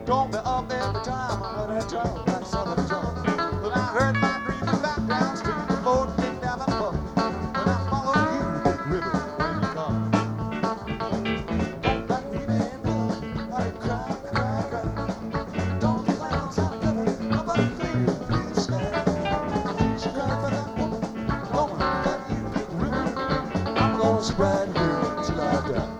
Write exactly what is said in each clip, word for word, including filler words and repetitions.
Told me of every time I heard her talk like southern talk. But I heard my dreams back downstream before it came down my boat. But I followed you, river, when you come. Don't let me in love, I cry, cry, cry. Don't get loud, sound river, nobody clear, clear sky. She cried for that woman, don't let you in river. I'm gonna spread here till I die.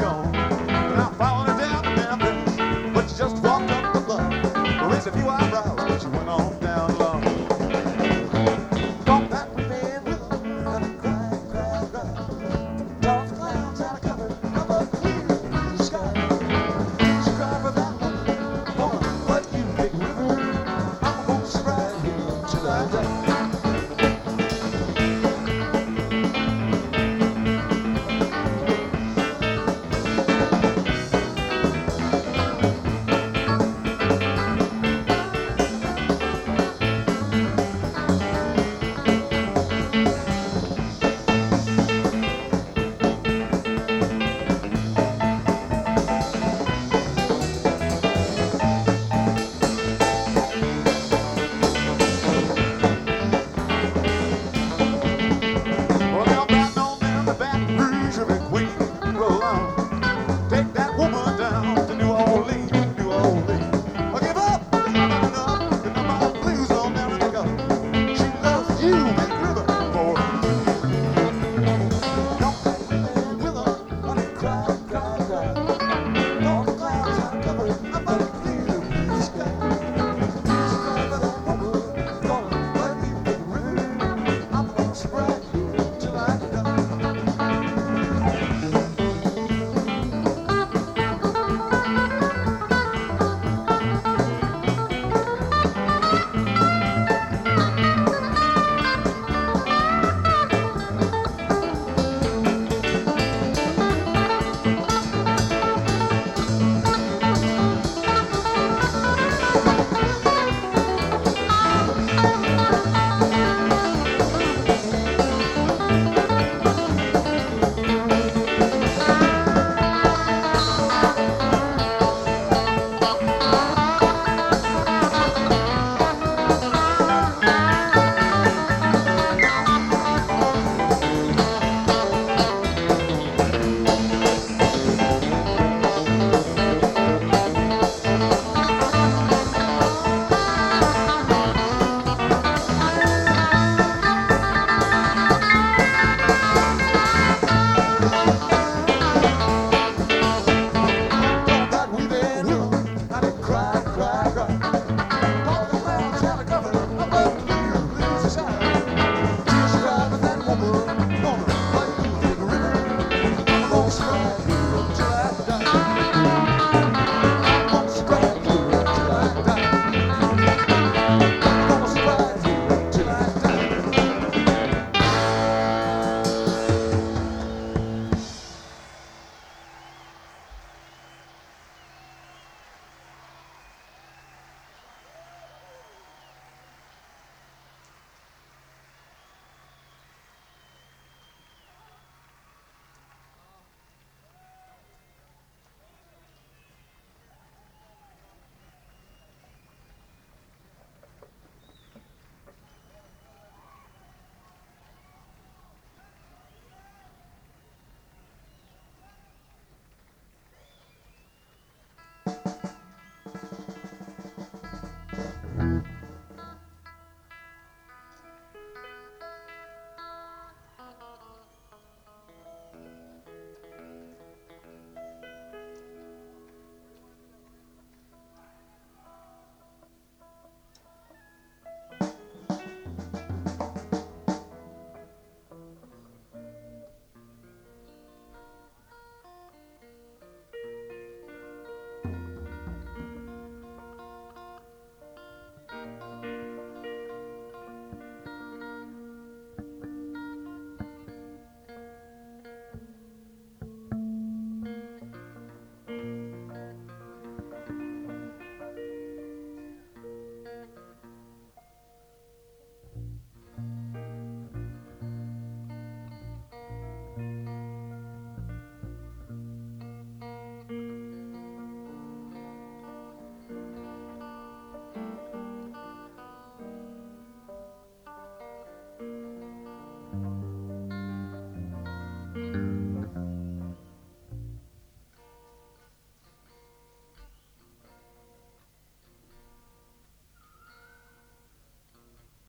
If you are right.